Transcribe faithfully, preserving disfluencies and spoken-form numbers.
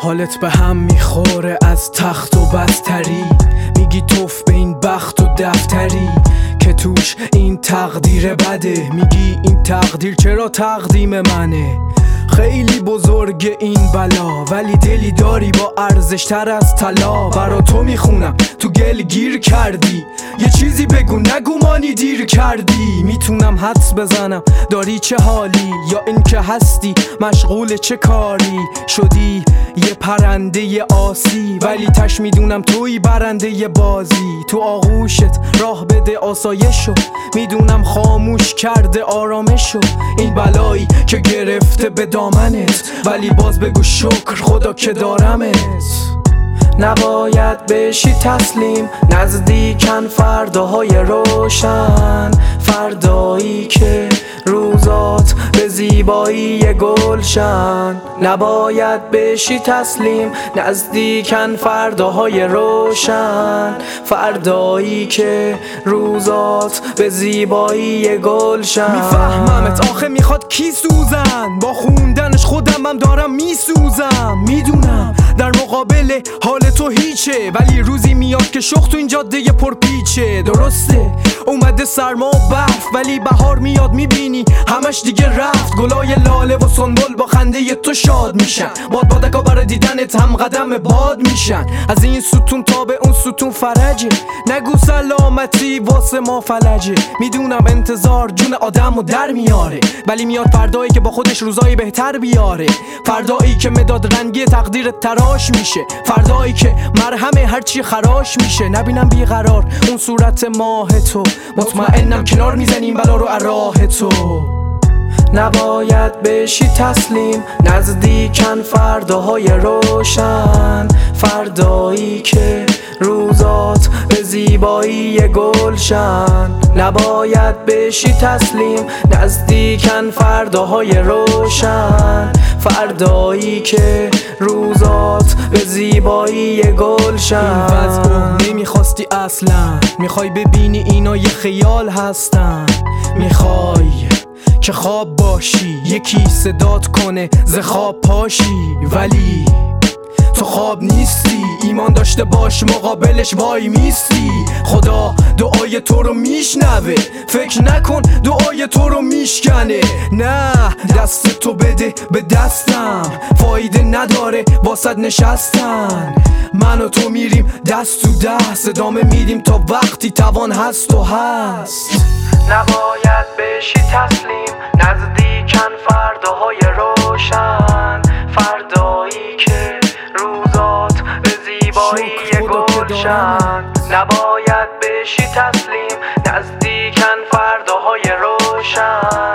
حالت به هم میخوره از تخت و بستری، میگی توف به این بخت و دفتری که توش این تقدیر بده. میگی این تقدیر چرا تقدیم منه؟ خیلی بزرگ این بلا، ولی دلی داری با ارزش تر از طلا. برا تو میخونم تو گل گیر کردی، یه چیزی بگو نگو مانی دیر کردی. میتونم حدس بزنم داری چه حالی، یا این که هستی مشغول چه کاری. شدی یه پرنده آسی، ولی تش میدونم توی برنده بازی. تو آغوشت راه بده آسایشو، میدونم خاموش کرده آرامشو. این بلایی که گرفته به دامنت، ولی باز بگو شکر خدا که دارمت. نباید بشی تسلیم، نزدیکن فرداهای روشن، فردایی که روزات به زیبایی گلشن. نباید بشی تسلیم، نزدیکن فرداهای روشن، فردایی که روزات به زیبایی گلشن. میفهممت آخه میخواد کی سوزن، با خوندنش خودم هم دارم میسوزم. میدونم در مقابل حال تو هیچه، ولی روزی میاد که شخ تو این جاده پرپیچه. درسته اومده سرما و برف، ولی بهار میاد میبینی همش دیگه رفت. گلای لاله و سنبل با خنده تو شاد میشن، باد بادکا برای دیدنت هم قدم باد میشن. از این ستون تا به اون ستون فرجه، نگو سلامتی واسه ما فلجه. میدونم انتظار جون آدم رو در میاره، ولی میاد فردایی که با خودش روزایی بهتر بیاره. فردایی که مداد رنگی تقدیرت تراش میشه، فردایی که مرهم هرچی خراش میشه. نبینم بیقرار اون صورت ماه تو، مطمئنم کنار میزنیم بلا رو راه تو. نباید بشی تسلیم، نزدیکن فرداهای روشن، فردایی که روزات به زیبایی گلشن. نباید بشی تسلیم، نزدیکن فرداهای روشن، فردایی که روزات به زیبایی گلشن. این وضع نمیخواستی اصلا، میخوای ببینی اینا یه خیال هستن. میخوای که خواب باشی، یکی صدات کنه ز خواب پاشی، ولی تو خواب نیستی. ایمان داشته باش مقابلش وای میستی. خدا دعای تو رو میشنوه، فکر نکن دعای تو رو میشکنه. نه دست تو بده به دستم، فایده نداره واسد نشستن. من و تو میریم دست تو دست، ادامه میدیم تا وقتی توان هست و هست. نباید بشی تسلیم، نزدیکن فرداهای روشن، فردایی که روزات به زیبایی گلشن. نباید بشی تسلیم، نزدیکن فرداهای روشن.